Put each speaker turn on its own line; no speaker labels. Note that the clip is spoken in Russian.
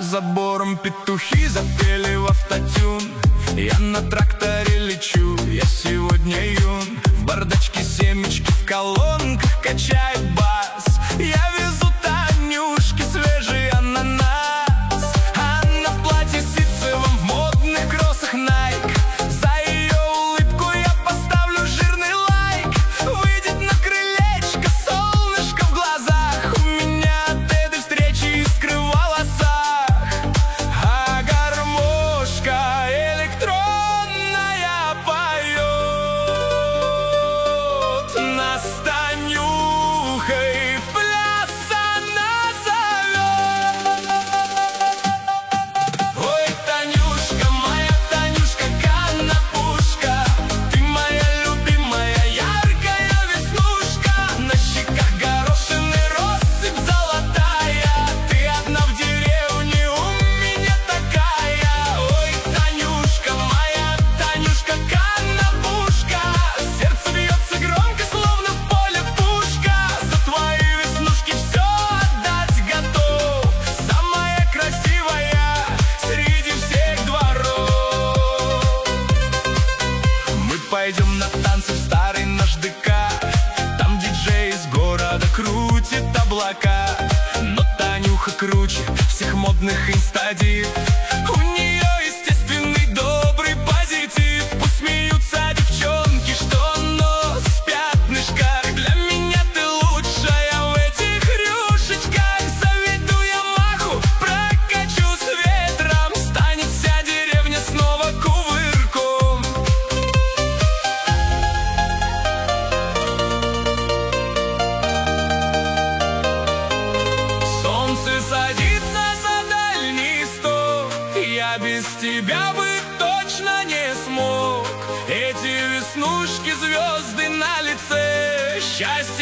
забором петухи запели в автотюн. Я на тракторе лечу, я сегодня юн. В бардачке семечки, в колонках качает бас. Я везу Танюшке свежий ананас. Она в платье ситцевом, в модных кроссах Nike. За ее улыбку я поставлю жирный лайк. Выйдет на крылечко, солнышко в глазах. У меня от этой встречи искры в волосах. А гармошка электронная поет. Нас с Танюхой в пляс она зовет. Ой, Танюшка, моя Танюшка, канапушка, ты моя любимая, яркая веснушка. На щеках горошины россыпь золотая. Ты одна в деревне, у меня такая. Ой, Танюшка, моя Танюшка, канапушка, сердце бьется громко, словно в поле пушка. За твои веснушки все отдать готов. Самая красивая среди всех дворов. Мы пойдем на танцы в старый наш ДК. Там диджей из города крутит облака. Но Танюха круче всех модных инстадив. У нее естественный добрый позитив. Пусть смеются девчонки, что нос в пятнышках. Для меня ты лучшая в этих рюшечках. Заведу я маху, прокачусь ветром. Станет вся деревня снова кувырком. Солнце садится за дальний сток. Я без тебя бы точно не смог. Эти веснушки, звезды на лице, счастье